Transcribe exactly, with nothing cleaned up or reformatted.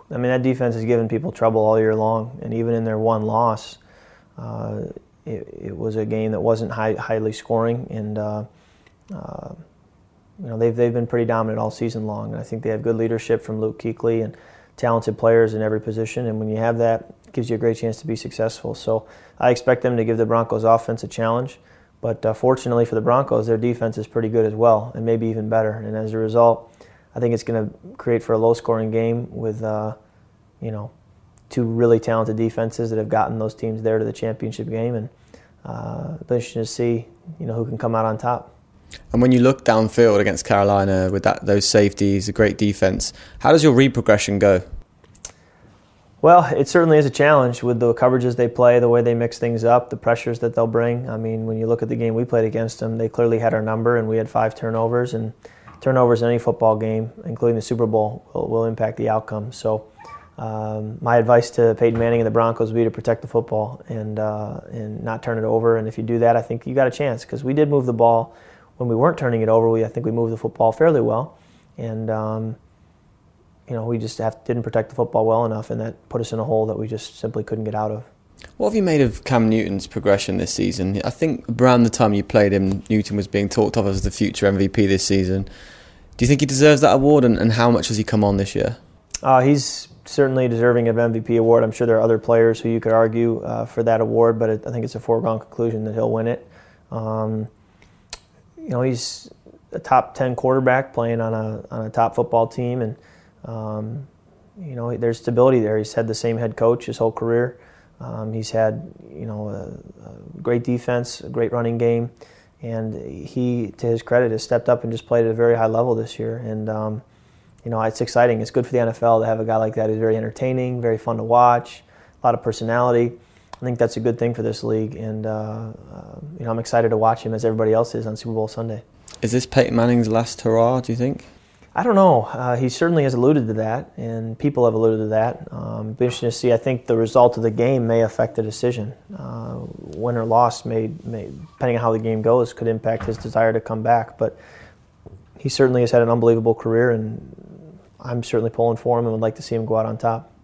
I mean, that defense has given people trouble all year long, and even in their one loss, uh, it, it was a game that wasn't high, highly scoring, and uh, uh, you know they've they've been pretty dominant all season long. And I think they have good leadership from Luke Kuechly and talented players in every position. And when you have that, it gives you a great chance to be successful. So I expect them to give the Broncos offense a challenge. But uh, fortunately for the Broncos, their defense is pretty good as well, and maybe even better. And as a result, I think it's going to create for a low-scoring game with, uh, you know, two really talented defenses that have gotten those teams there to the championship game, and uh, it'll be interesting to see, you know, who can come out on top. And when you look downfield against Carolina with that those safeties, a great defense, how does your read progression go? Well, it certainly is a challenge with the coverages they play, the way they mix things up, the pressures that they'll bring. I mean, when you look at the game we played against them, they clearly had our number, and we had five turnovers, and turnovers in any football game, including the Super Bowl, will, will impact the outcome. So um, my advice to Peyton Manning and the Broncos would be to protect the football and uh, and not turn it over. And if you do that, I think you got a chance, because we did move the ball when we weren't turning it over. We I think we moved the football fairly well, and um, you know we just have, didn't protect the football well enough, and that put us in a hole that we just simply couldn't get out of. What have you made of Cam Newton's progression this season? I think around the time you played him, Newton was being talked of as the future M V P this season. Do you think he deserves that award, and, and how much has he come on this year? Uh, he's certainly deserving of M V P award. I'm sure there are other players who you could argue uh, for that award, but it, I think it's a foregone conclusion that he'll win it. Um, you know, he's a top ten quarterback playing on a on a top football team, and um, you know, there's stability there. He's had the same head coach his whole career. Um, he's had, you know, a, a great defense, a great running game, and he, to his credit, has stepped up and just played at a very high level this year. And um, you know, it's exciting. It's good for the N F L to have a guy like that who's very entertaining, very fun to watch, a lot of personality. I think that's a good thing for this league, and uh, uh, you know, I'm excited to watch him as everybody else is on Super Bowl Sunday. Is this Peyton Manning's last hurrah, do you think? I don't know. Uh, he certainly has alluded to that, and people have alluded to that. Um, it'll be interesting to see. I think the result of the game may affect the decision. Uh, win or loss, may, may, depending on how the game goes, could impact his desire to come back. But he certainly has had an unbelievable career, and I'm certainly pulling for him and would like to see him go out on top.